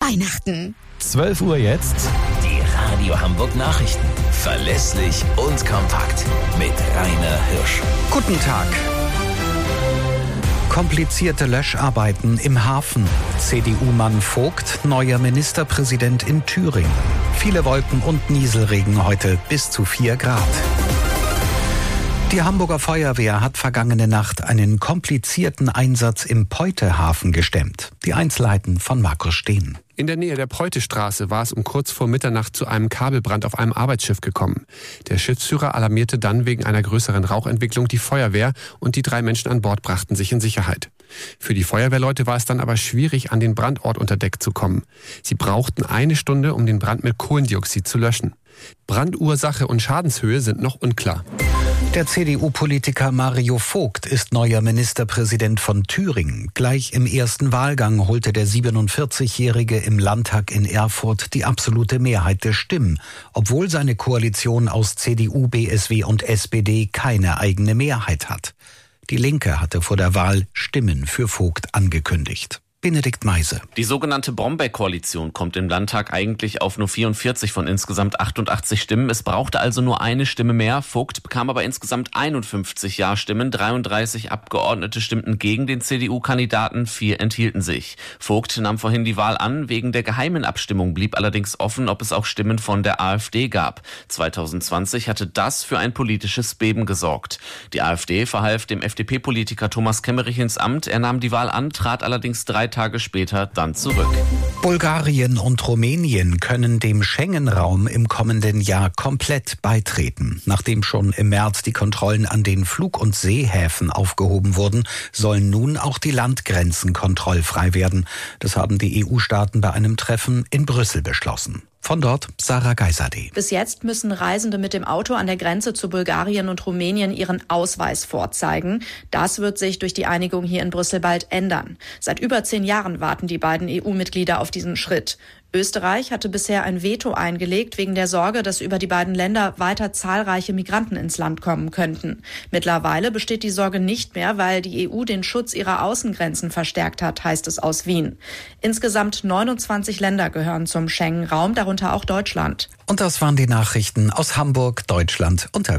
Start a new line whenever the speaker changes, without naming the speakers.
Weihnachten.
12 Uhr jetzt.
Die Radio Hamburg Nachrichten. Verlässlich und kompakt. Mit Rainer Hirsch.
Guten Tag. Komplizierte Löscharbeiten im Hafen. CDU-Mann Vogt, neuer Ministerpräsident in Thüringen. Viele Wolken und Nieselregen heute, bis zu 4 Grad. Die Hamburger Feuerwehr hat vergangene Nacht einen komplizierten Einsatz im Peutehafen gestemmt. Die Einzelheiten von Markus Steen.
In der Nähe der Preutestraße war es um kurz vor Mitternacht zu einem Kabelbrand auf einem Arbeitsschiff gekommen. Der Schiffsführer alarmierte dann wegen einer größeren Rauchentwicklung die Feuerwehr und die 3 Menschen an Bord brachten sich in Sicherheit. Für die Feuerwehrleute war es dann aber schwierig, an den Brandort unter Deck zu kommen. Sie brauchten 1 Stunde, um den Brand mit Kohlendioxid zu löschen. Brandursache und Schadenshöhe sind noch unklar.
Der CDU-Politiker Mario Vogt ist neuer Ministerpräsident von Thüringen. Gleich im ersten Wahlgang holte der 47-Jährige im Landtag in Erfurt die absolute Mehrheit der Stimmen, obwohl seine Koalition aus CDU, BSW und SPD keine eigene Mehrheit hat. Die Linke hatte vor der Wahl Stimmen für Vogt angekündigt. Benedikt Meise.
Die sogenannte Brombeck-Koalition kommt im Landtag eigentlich auf nur 44 von insgesamt 88 Stimmen. Es brauchte also nur eine Stimme mehr. Vogt bekam aber insgesamt 51 Ja-Stimmen. 33 Abgeordnete stimmten gegen den CDU-Kandidaten, 4 enthielten sich. Vogt nahm vorhin die Wahl an. Wegen der geheimen Abstimmung blieb allerdings offen, ob es auch Stimmen von der AfD gab. 2020 hatte das für ein politisches Beben gesorgt. Die AfD verhalf dem FDP-Politiker Thomas Kemmerich ins Amt. Er nahm die Wahl an, trat allerdings 3 Tage später dann zurück.
Bulgarien und Rumänien können dem Schengen-Raum im kommenden Jahr komplett beitreten. Nachdem schon im März die Kontrollen an den Flug- und Seehäfen aufgehoben wurden, sollen nun auch die Landgrenzen kontrollfrei werden. Das haben die EU-Staaten bei einem Treffen in Brüssel beschlossen. Von dort Sarah Geiserde.
Bis jetzt müssen Reisende mit dem Auto an der Grenze zu Bulgarien und Rumänien ihren Ausweis vorzeigen. Das wird sich durch die Einigung hier in Brüssel bald ändern. Seit über 10 Jahren warten die beiden EU-Mitglieder auf diesen Schritt. Österreich hatte bisher ein Veto eingelegt wegen der Sorge, dass über die beiden Länder weiter zahlreiche Migranten ins Land kommen könnten. Mittlerweile besteht die Sorge nicht mehr, weil die EU den Schutz ihrer Außengrenzen verstärkt hat, heißt es aus Wien. Insgesamt 29 Länder gehören zum Schengen-Raum, darunter auch Deutschland.
Und das waren die Nachrichten aus Hamburg, Deutschland und der